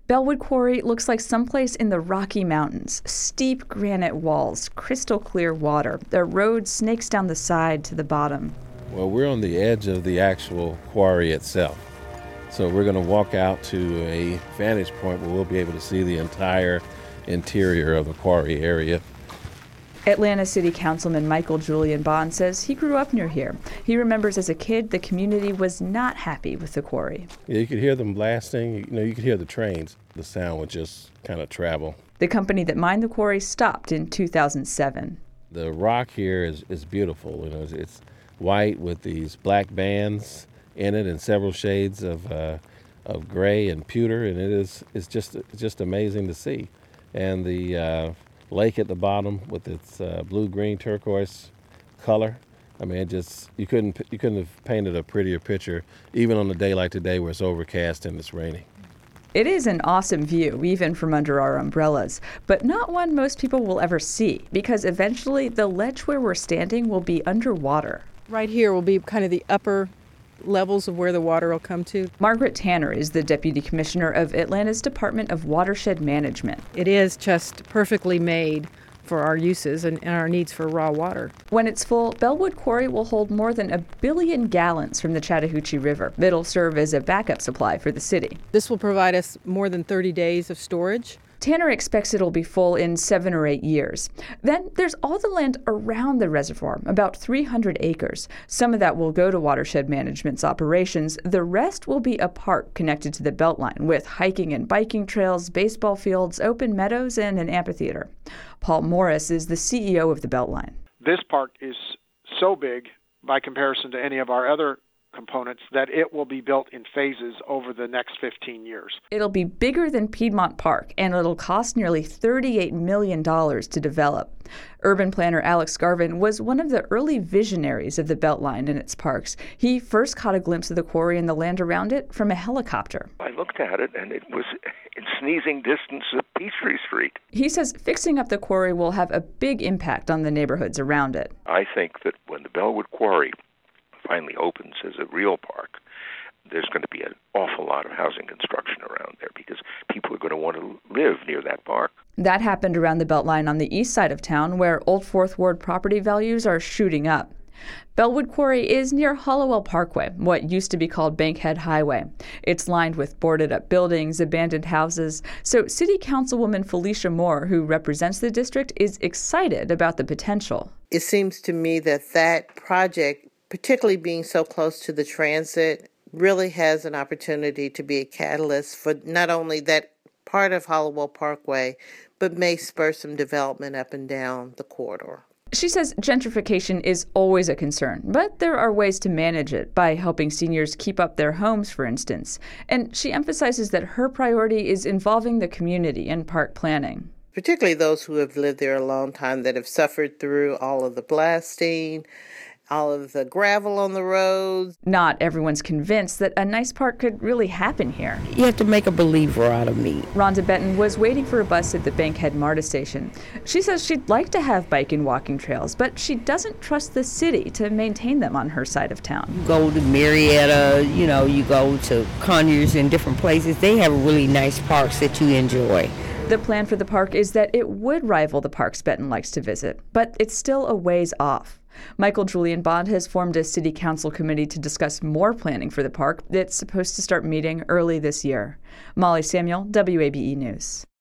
Bellwood Quarry looks like someplace in the Rocky Mountains. Steep granite walls, crystal clear water. The road snakes down the side to the bottom. Well, we're on the edge of the actual quarry itself. So we're going to walk out to a vantage point where we'll be able to see the entire interior of the quarry area. Atlanta City Councilman Michael Julian Bond says he grew up near here. He remembers as a kid the community was not happy with the quarry. Yeah, you could hear them blasting. You could hear the trains. The sound would just kind of travel. The company that mined the quarry stopped in 2007. The rock here is beautiful. It's white with these black bands in it and several shades of gray and pewter, and it's just amazing to see. And the lake at the bottom with its blue-green turquoise color. I mean, you couldn't have painted a prettier picture, even on a day like today where it's overcast and it's raining. It is an awesome view, even from under our umbrellas, but not one most people will ever see, because eventually the ledge where we're standing will be underwater. Right here will be kind of the upper levels of where the water will come to. Margaret Tanner is the Deputy Commissioner of Atlanta's Department of Watershed Management. It is just perfectly made for our uses and our needs for raw water. When it's full, Bellwood Quarry will hold more than 1 billion gallons from the Chattahoochee River. It'll serve as a backup supply for the city. This will provide us more than 30 days of storage. Tanner expects it'll be full in 7 or 8 years. Then there's all the land around the reservoir, about 300 acres. Some of that will go to Watershed Management's operations. The rest will be a park connected to the Beltline with hiking and biking trails, baseball fields, open meadows, and an amphitheater. Paul Morris is the CEO of the Beltline. This park is so big by comparison to any of our other components that it will be built in phases over the next 15 years. It'll be bigger than Piedmont Park, and it'll cost nearly $38 million to develop. Urban planner Alex Garvin was one of the early visionaries of the Beltline and its parks. He first caught a glimpse of the quarry and the land around it from a helicopter. I looked at it, and it was in sneezing distance of Peachtree Street. He says fixing up the quarry will have a big impact on the neighborhoods around it. I think that when the Bellwood Quarry finally opens as a real park, there's going to be an awful lot of housing construction around there because people are going to want to live near that park. That happened around the Beltline on the east side of town, where Old Fourth Ward property values are shooting up. Bellwood Quarry is near Hollowell Parkway, what used to be called Bankhead Highway. It's lined with boarded-up buildings, abandoned houses. So City Councilwoman Felicia Moore, who represents the district, is excited about the potential. It seems to me that project, particularly being so close to the transit, really has an opportunity to be a catalyst for not only that part of Hollowell Parkway, but may spur some development up and down the corridor. She says gentrification is always a concern, but there are ways to manage it by helping seniors keep up their homes, for instance. And she emphasizes that her priority is involving the community in park planning. Particularly those who have lived there a long time that have suffered through all of the blasting, all of the gravel on the roads. Not everyone's convinced that a nice park could really happen here. You have to make a believer out of me. Rhonda Benton was waiting for a bus at the Bankhead MARTA station. She says she'd like to have bike and walking trails, but she doesn't trust the city to maintain them on her side of town. You go to Marietta, you go to Conyers and different places. They have really nice parks that you enjoy. The plan for the park is that it would rival the parks Benton likes to visit, but it's still a ways off. Michael Julian Bond has formed a city council committee to discuss more planning for the park that's supposed to start meeting early this year. Molly Samuel, WABE News.